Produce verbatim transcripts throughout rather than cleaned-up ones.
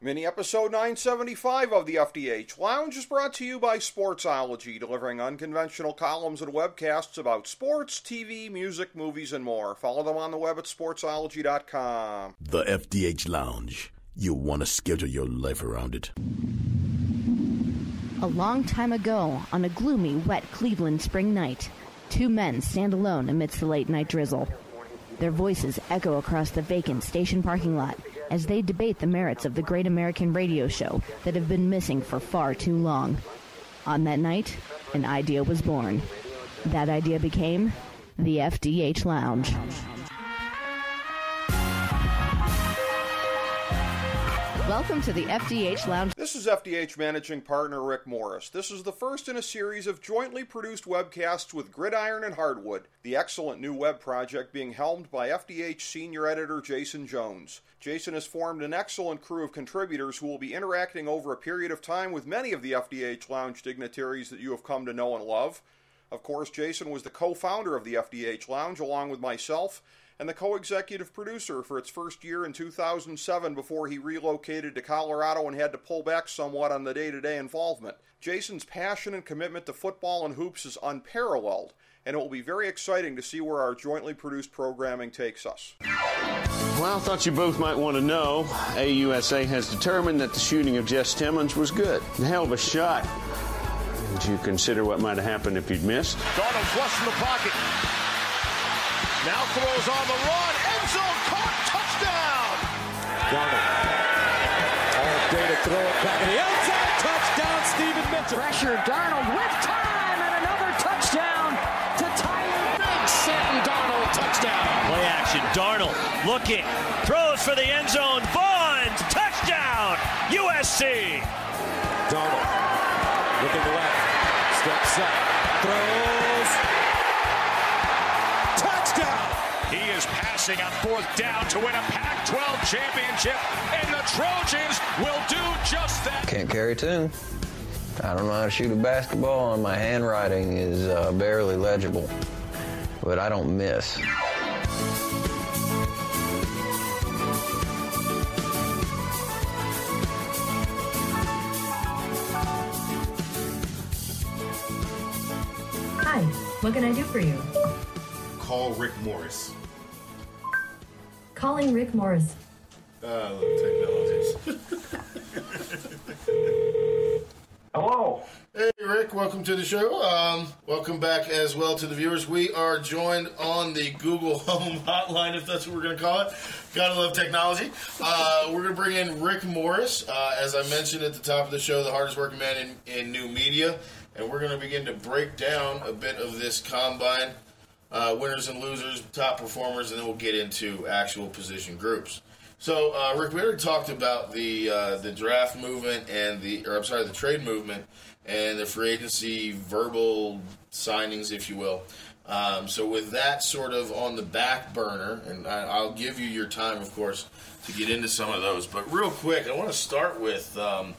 Mini episode nine seventy-five of the F D H Lounge is brought to you by Sportsology, delivering unconventional columns and webcasts about sports, T V, music, movies, and more. Follow them on the web at sportsology dot com. The F D H Lounge. You'll want to schedule your life around it. A long time ago, on a gloomy, wet Cleveland spring night, two men stand alone amidst the late-night drizzle. Their voices echo across the vacant station parking lot as they debate the merits of the great American radio show that have been missing for far too long. On that night, an idea was born. That idea became the F D H Lounge. Welcome to the F D H Lounge. This is F D H Managing Partner Rick Morris. This is the first in a series of jointly produced webcasts with Gridiron and Hardwood, the excellent new web project being helmed by F D H Senior Editor Jason Jones. Jason has formed an excellent crew of contributors who will be interacting over a period of time with many of the F D H Lounge dignitaries that you have come to know and love. Of course, Jason was the co-founder of the F D H Lounge along with myself, and the co-executive producer for its first year in two thousand seven before he relocated to Colorado and had to pull back somewhat on the day-to-day involvement. Jason's passion and commitment to football and hoops is unparalleled, and it will be very exciting to see where our jointly produced programming takes us. Well, I thought you both might want to know, A U S A has determined that the shooting of Jess Timmons was good. A hell of a shot. Would you consider what might have happened if you'd missed? Darnold flush in the pocket. Now throws on the run. End zone caught. Touchdown. Darnold. All day to throw it back in the end zone. Touchdown, Stephen Mitchell. Pressure, Darnold with time and another touchdown to tie it. Big Sam Darnold touchdown. Play action. Darnold looking. Throws for the end zone. Bonds. Touchdown. U S C. Darnold looking left. Steps up. Throws. He is passing on fourth down to win a Pac twelve championship, and the Trojans will do just that. Can't carry two. I don't know how to shoot a basketball, and my handwriting is uh, barely legible, but I don't miss. Hi, what can I do for you? Call Rick Morris. Calling Rick Morris. Uh, I love technologies. Hello. Hey, Rick. Welcome to the show. Um, welcome back as well to the viewers. We are joined on the Google Home Hotline, if that's what we're going to call it. Gotta love technology. Uh, we're going to bring in Rick Morris. Uh, as I mentioned at the top of the show, the hardest working man in, in new media. And we're going to begin to break down a bit of this combine. Uh, winners and losers, top performers, and then we'll get into actual position groups. So, uh, Rick, we already talked about the uh, the draft movement and the, or I'm sorry, the trade movement and the free agency verbal signings, if you will. Um, so, with that sort of on the back burner, and I, I'll give you your time, of course, to get into some of those. But real quick, I want to start with um,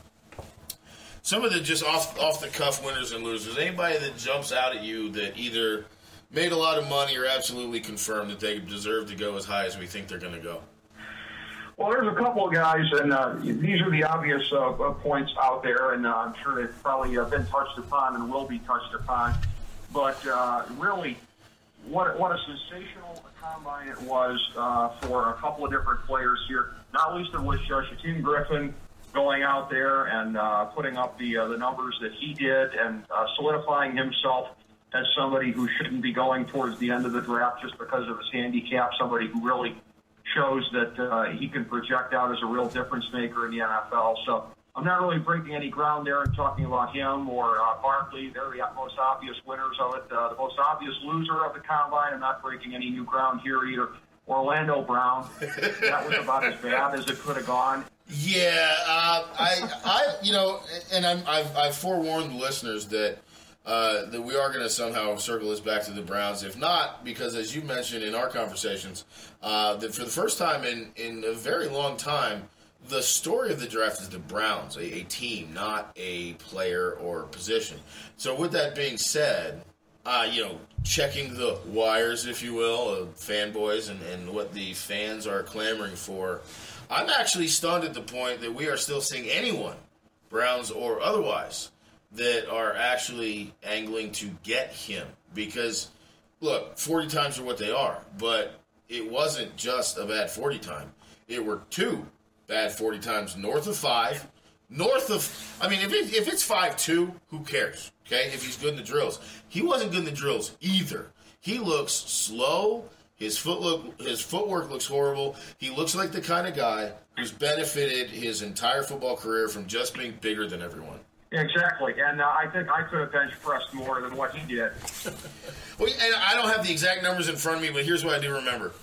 some of the just off off the cuff winners and losers. Anybody that jumps out at you that either made a lot of money or absolutely confirmed that they deserve to go as high as we think they're going to go? Well, there's a couple of guys, and uh, these are the obvious uh, points out there, and uh, I'm sure they've probably uh, been touched upon and will be touched upon. But uh, really, what what a sensational combine it was uh, for a couple of different players here, not least of which uh, Shaquem Griffin going out there and uh, putting up the uh, the numbers that he did and uh, solidifying himself as somebody who shouldn't be going towards the end of the draft just because of his handicap, somebody who really shows that uh, he can project out as a real difference maker in the N F L. So I'm not really breaking any ground there and talking about him or uh, Barkley. They're the most obvious winners of it. Uh, the most obvious loser of the combine. I'm not breaking any new ground here either. Orlando Brown. That was about as bad as it could have gone. Yeah, uh, I, I, you know, and I'm, I've, I've forewarned the listeners that Uh, that we are going to somehow circle this back to the Browns. If not, because as you mentioned in our conversations, uh, that for the first time in, in a very long time, the story of the draft is the Browns, a, a team, not a player or position. So with that being said, uh, you know, checking the wires, if you will, of fanboys and, and what the fans are clamoring for, I'm actually stunned at the point that we are still seeing anyone, Browns or otherwise, that are actually angling to get him. Because, look, forty times are what they are, but it wasn't just a bad forty time. It were two bad forty times north of five. North of, I mean, if, it, if it's five two, who cares, okay, if he's good in the drills. He wasn't good in the drills either. He looks slow. His foot look, his footwork looks horrible. He looks like the kind of guy who's benefited his entire football career from just being bigger than everyone. Exactly, and uh, I think I could have bench pressed more than what he did. Well, and I don't have the exact numbers in front of me, but here's what I do remember.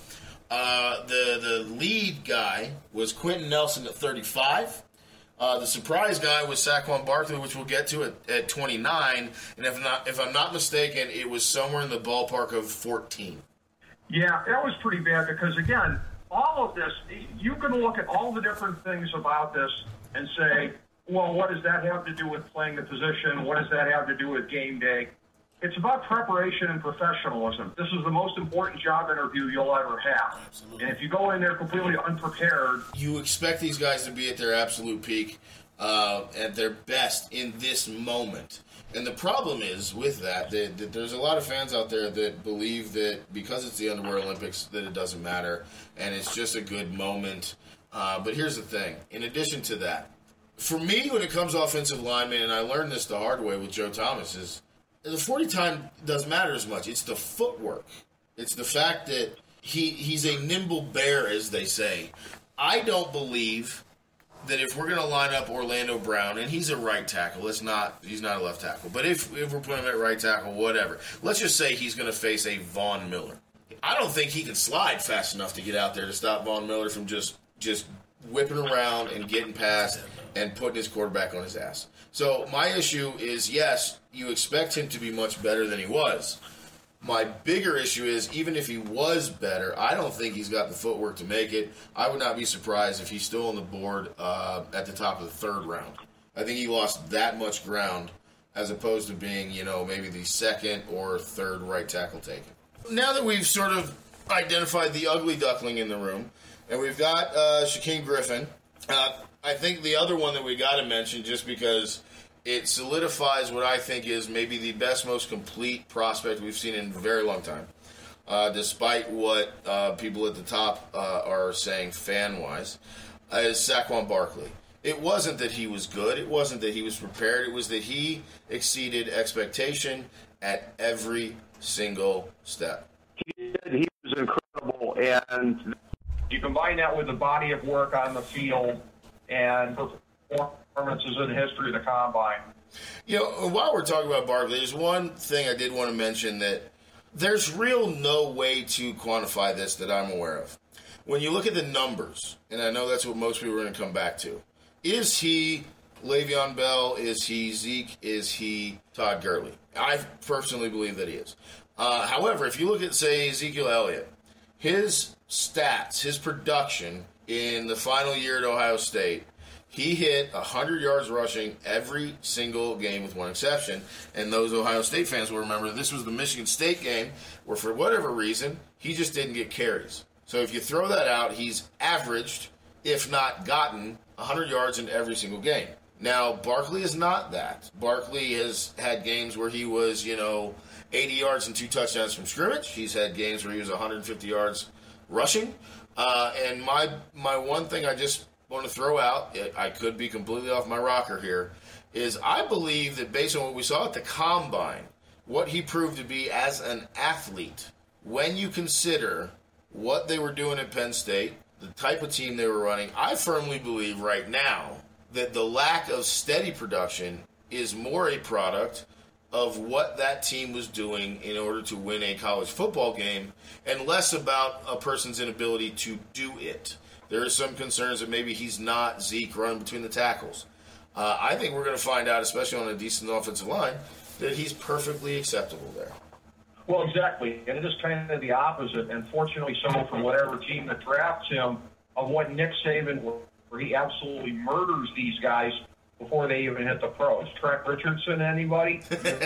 Uh, the, the lead guy was Quentin Nelson at thirty-five. Uh, the surprise guy was Saquon Barkley, which we'll get to at, at twenty-nine. And if not, if I'm not mistaken, it was somewhere in the ballpark of fourteen. Yeah, that was pretty bad because, again, all of this, you can look at all the different things about this and say, well, what does that have to do with playing the position? What does that have to do with game day? It's about preparation and professionalism. This is the most important job interview you'll ever have. Absolutely. And if you go in there completely unprepared... You expect these guys to be at their absolute peak, uh, at their best in this moment. And the problem is, with that, that, that there's a lot of fans out there that believe that because it's the Underwear Olympics that it doesn't matter, and it's just a good moment. Uh, but here's the thing. In addition to that, for me, when it comes to offensive linemen, and I learned this the hard way with Joe Thomas, is the forty time doesn't matter as much. It's the footwork. It's the fact that he he's a nimble bear, as they say. I don't believe that if we're going to line up Orlando Brown, and he's a right tackle, it's not he's not a left tackle, but if, if we're putting him at right tackle, whatever, let's just say he's going to face a Von Miller. I don't think he can slide fast enough to get out there to stop Von Miller from just just whipping around and getting past and putting his quarterback on his ass. So my issue is, yes, you expect him to be much better than he was. My bigger issue is, even if he was better, I don't think he's got the footwork to make it. I would not be surprised if he's still on the board uh, at the top of the third round. I think he lost that much ground as opposed to being, you know, maybe the second or third right tackle taken. Now that we've sort of identified the ugly duckling in the room, and we've got uh, Shaquem Griffin, uh, I think the other one that we got to mention, just because it solidifies what I think is maybe the best, most complete prospect we've seen in a very long time, uh, despite what uh, people at the top uh, are saying fan-wise, uh, is Saquon Barkley. It wasn't that he was good. It wasn't that he was prepared. It was that he exceeded expectation at every single step. He did. He was incredible, and you combine that with the body of work on the field and performances in the history of the combine. You know, while we're talking about Barkley, there's one thing I did want to mention that there's real no way to quantify this that I'm aware of. When you look at the numbers, and I know that's what most people are going to come back to, is he Le'Veon Bell? Is he Zeke? Is he Todd Gurley? I personally believe that he is. Uh, however, if you look at, say, Ezekiel Elliott, his stats, his production in the final year at Ohio State, he hit one hundred yards rushing every single game with one exception. And those Ohio State fans will remember this was the Michigan State game where, for whatever reason, he just didn't get carries. So if you throw that out, he's averaged, if not gotten, one hundred yards in every single game. Now, Barkley is not that. Barkley has had games where he was, you know, eighty yards and two touchdowns from scrimmage. He's had games where he was one hundred fifty yards rushing. Uh, and my my one thing I just want to throw out, I could be completely off my rocker here, is I believe that based on what we saw at the Combine, what he proved to be as an athlete, when you consider what they were doing at Penn State, the type of team they were running, I firmly believe right now that the lack of steady production is more a product of what that team was doing in order to win a college football game and less about a person's inability to do it. There are some concerns that maybe he's not Zeke running between the tackles. Uh, I think we're going to find out, especially on a decent offensive line, that he's perfectly acceptable there. Well, exactly, and it is kind of the opposite, and fortunately so for whatever team that drafts him, of what Nick Saban, where he absolutely murders these guys before they even hit the pros. Trent Richardson, anybody?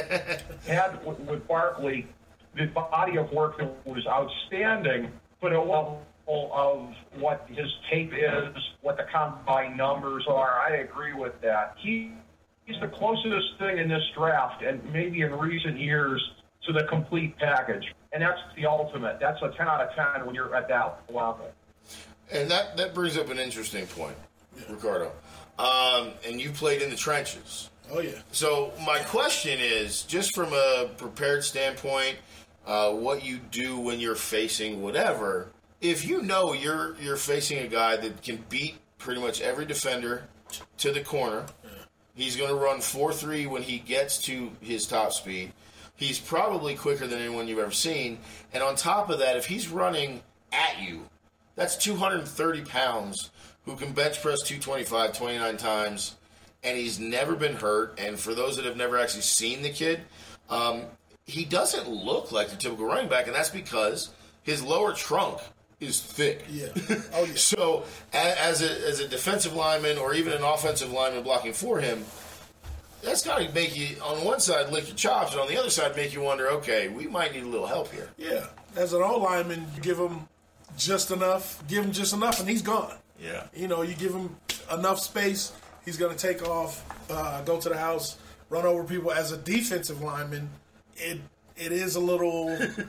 Had with Barkley, the body of work that was outstanding, but it, well, of what his tape is, what the combine numbers are. I agree with that. He, he's the closest thing in this draft, and maybe in recent years, to the complete package. And that's the ultimate. That's a ten out of ten when you're at that level. And that, that brings up an interesting point, yeah. Ricardo. Um, and you played in the trenches. Oh, yeah. So my question is, just from a prepared standpoint, uh, what you do when you're facing whatever, if you know you're you're facing a guy that can beat pretty much every defender t- to the corner, yeah. He's going to run four three when he gets to his top speed. He's probably quicker than anyone you've ever seen. And on top of that, if he's running at you, that's two hundred thirty pounds who can bench press two twenty-five twenty-nine times, and he's never been hurt. And for those that have never actually seen the kid, um, he doesn't look like the typical running back, and that's because his lower trunk is thick. Yeah. Oh, yeah. So as a, as a defensive lineman or even an offensive lineman blocking for him, that's got to make you, on one side, lick your chops, and on the other side, make you wonder, okay, we might need a little help here. Yeah. As an O-lineman, you give him just enough, give him just enough, and he's gone. Yeah. You know, you give him enough space, he's going to take off, uh, go to the house, run over people. As a defensive lineman, it it is a little,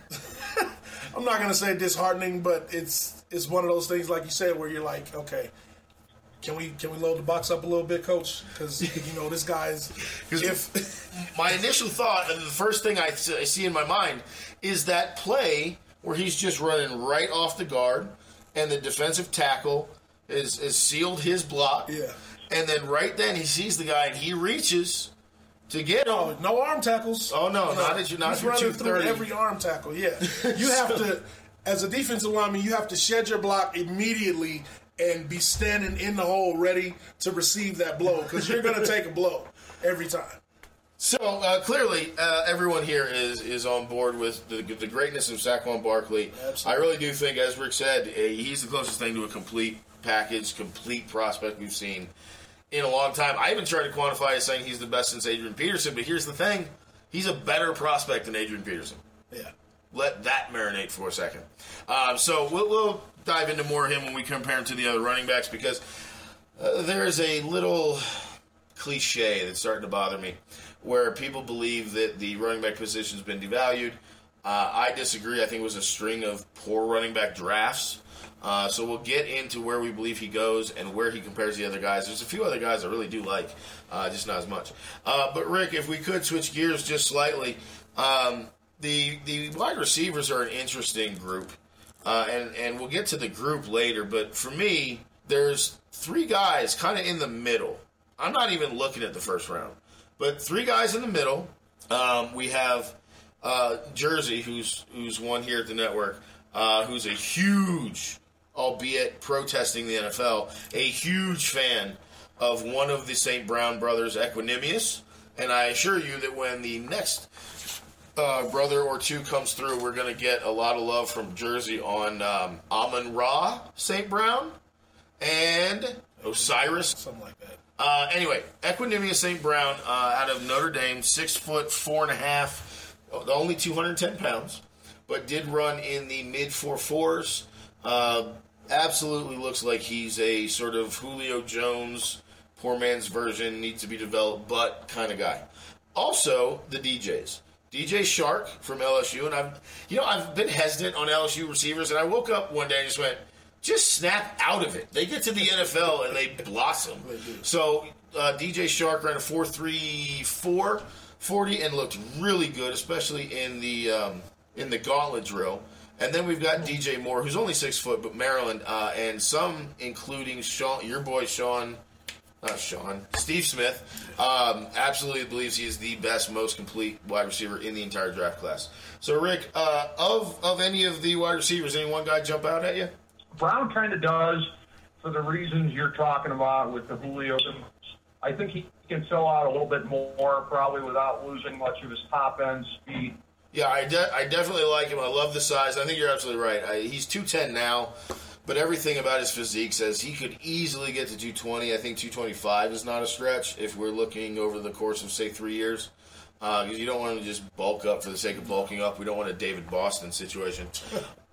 I'm not going to say disheartening, but it's it's one of those things, like you said, where you're like, okay, Can we can we load the box up a little bit, Coach? Because, you know, this guy's... if my initial thought, and the first thing I, I see in my mind, is that play where he's just running right off the guard, and the defensive tackle is, is sealed his block. Yeah. And then right then he sees the guy, and he reaches to get him. Oh, no arm tackles. Oh, no, no not at you. Not he's running through thirty. every arm tackle, yeah. You have so, to, as a defensive lineman, you have to shed your block immediately and be standing in the hole ready to receive that blow, because you're going to take a blow every time. So, uh, clearly, uh, everyone here is, is on board with the, the greatness of Saquon Barkley. Absolutely. I really do think, as Rick said, uh, he's the closest thing to a complete package, complete prospect we've seen in a long time. I even tried to quantify as saying he's the best since Adrian Peterson, but here's the thing. He's a better prospect than Adrian Peterson. Yeah. Let that marinate for a second. Um, so, we'll... we'll dive into more of him when we compare him to the other running backs, because uh, there is a little cliche that's starting to bother me where people believe that the running back position has been devalued. Uh, I disagree. I think it was a string of poor running back drafts. Uh, so we'll get into where we believe he goes and where he compares to the other guys. There's a few other guys I really do like, uh, just not as much. Uh, but, Rick, if we could switch gears just slightly, um, the, the wide receivers are an interesting group. Uh, and, and we'll get to the group later, but for me, there's three guys kind of in the middle. I'm not even looking at the first round, but three guys in the middle. Um, we have uh, Jersey, who's who's one here at the network, uh, who's a huge, albeit protesting the N F L, a huge fan of one of the Saint Brown brothers, Equanimeous, and I assure you that when the next Uh, brother or two comes through, we're going to get a lot of love from Jersey on um, Amon-Ra Saint Brown and Osiris. Something like that. Uh, anyway, Equanimeous Saint Brown uh, out of Notre Dame, six foot four and a half, only two hundred ten pounds, but did run in the mid four fours. Uh, absolutely looks like he's a sort of Julio Jones, poor man's version, needs to be developed, but kind of guy. Also, the D Js. D J Shark from L S U, and I've, you know, I've been hesitant on L S U receivers, and I woke up one day and just went, just snap out of it. They get to the N F L and they blossom. So uh, D J Shark ran a four three four forty and looked really good, especially in the um, in the gauntlet drill. And then we've got D J Moore, who's only six foot, but Maryland, uh, and some, including Sean, your boy Sean. Not Sean. Steve Smith um, absolutely believes he is the best, most complete wide receiver in the entire draft class. So, Rick, uh, of of any of the wide receivers, any one guy jump out at you? Brown kind of does, for the reasons you're talking about with the Julio. I think he can fill out a little bit more, probably without losing much of his top-end speed. Yeah, I, de- I definitely like him. I love the size. I think you're absolutely right. I, he's two ten now. But everything about his physique says he could easily get to two twenty. I think two twenty-five is not a stretch if we're looking over the course of, say, three years. Because uh, you don't want to just bulk up for the sake of bulking up. We don't want a David Boston situation.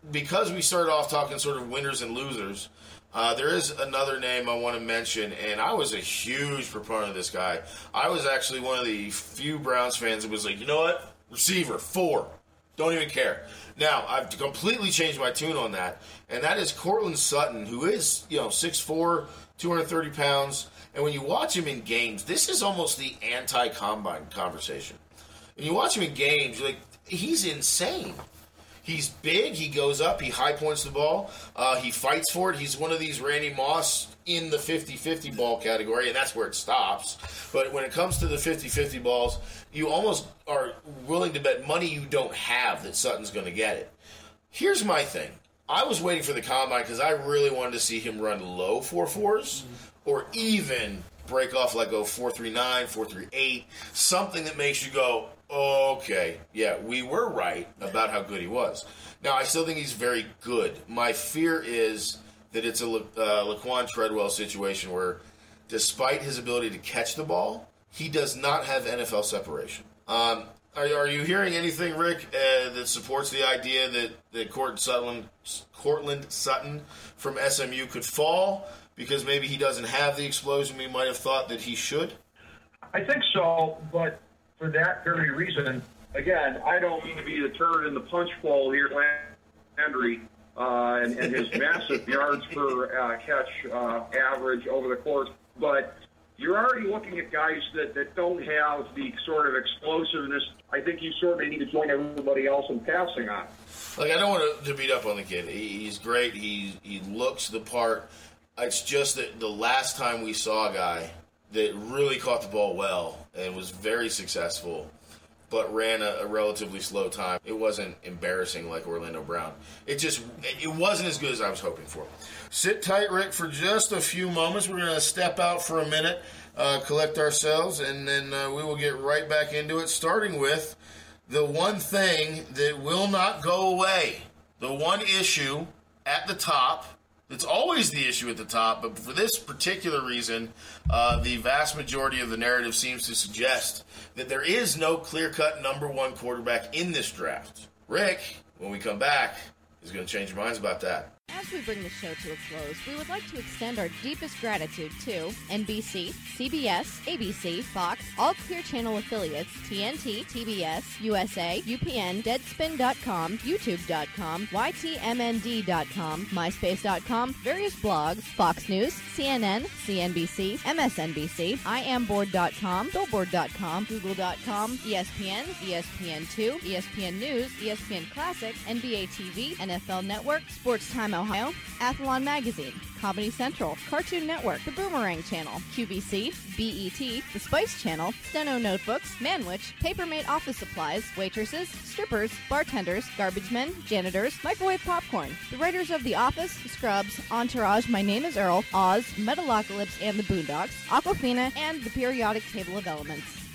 because we started off talking sort of winners and losers, uh, there is another name I want to mention, and I was a huge proponent of this guy. I was actually one of the few Browns fans that was like, you know what? Receiver, four. Don't even care. Now, I've completely changed my tune on that, and that is Courtland Sutton, who is, you know, six foot four, two hundred thirty pounds, and when you watch him in games, this is almost the anti-combine conversation. When you watch him in games, you're like, he's insane. He's big, he goes up, he high points the ball, uh, he fights for it. He's one of these Randy Moss in the fifty-fifty ball category, and that's where it stops. But when it comes to the fifty-fifty balls, you almost are willing to bet money you don't have that Sutton's going to get it. Here's my thing. I was waiting for the combine because I really wanted to see him run low four fours mm-hmm. or even break off like go four three nine, four three eight, something that makes you go, okay, yeah, we were right about how good he was. Now, I still think he's very good. My fear is that it's a uh, Laquan Treadwell situation where, despite his ability to catch the ball, he does not have N F L separation. Um, are, are you hearing anything, Rick, uh, that supports the idea that, that Courtland Sutton, Courtland Sutton from S M U could fall because maybe he doesn't have the explosion we might have thought that he should? I think so, but for that very reason, again, I don't mean to be the turd in the punch bowl here, Landry, uh, and, and his massive yards per uh, catch uh, average over the course, but you're already looking at guys that, that don't have the sort of explosiveness. I think you sort of need to join everybody else in passing on. Like, I don't want to beat up on the kid. He, he's great. He he looks the part. It's just that the last time we saw a guy that really caught the ball well and was very successful, but ran a, a relatively slow time, it wasn't embarrassing like Orlando Brown. It just, it wasn't as good as I was hoping for. Sit tight, Rick, for just a few moments. We're going to step out for a minute, uh, collect ourselves, and then uh, we will get right back into it, starting with the one thing that will not go away, the one issue at the top. It's always the issue at the top, but for this particular reason, uh, the vast majority of the narrative seems to suggest that there is no clear-cut number one quarterback in this draft. Rick, when we come back, is going to change your minds about that. As we bring the show to a close, we would like to extend our deepest gratitude to N B C, C B S, A B C, Fox, all Clear Channel affiliates, T N T, T B S, U S A, U P N, Deadspin dot com, YouTube dot com, Y T M N D dot com, MySpace dot com, various blogs, Fox News, C N N, C N B C, M S N B C, I am board dot com, Billboard dot com, Google dot com, E S P N, E S P N two, E S P N News, E S P N Classic, N B A T V, N F L Network, Sports Time Ohio, Athlon Magazine, Comedy Central, Cartoon Network, The Boomerang Channel, Q V C, B E T, The Spice Channel, Steno Notebooks, Manwich, Papermate Office Supplies, waitresses, strippers, bartenders, garbage men, janitors, microwave popcorn, the writers of The Office, Scrubs, Entourage, My Name is Earl, Oz, Metalocalypse and the Boondocks, Aquafina, and the periodic table of elements.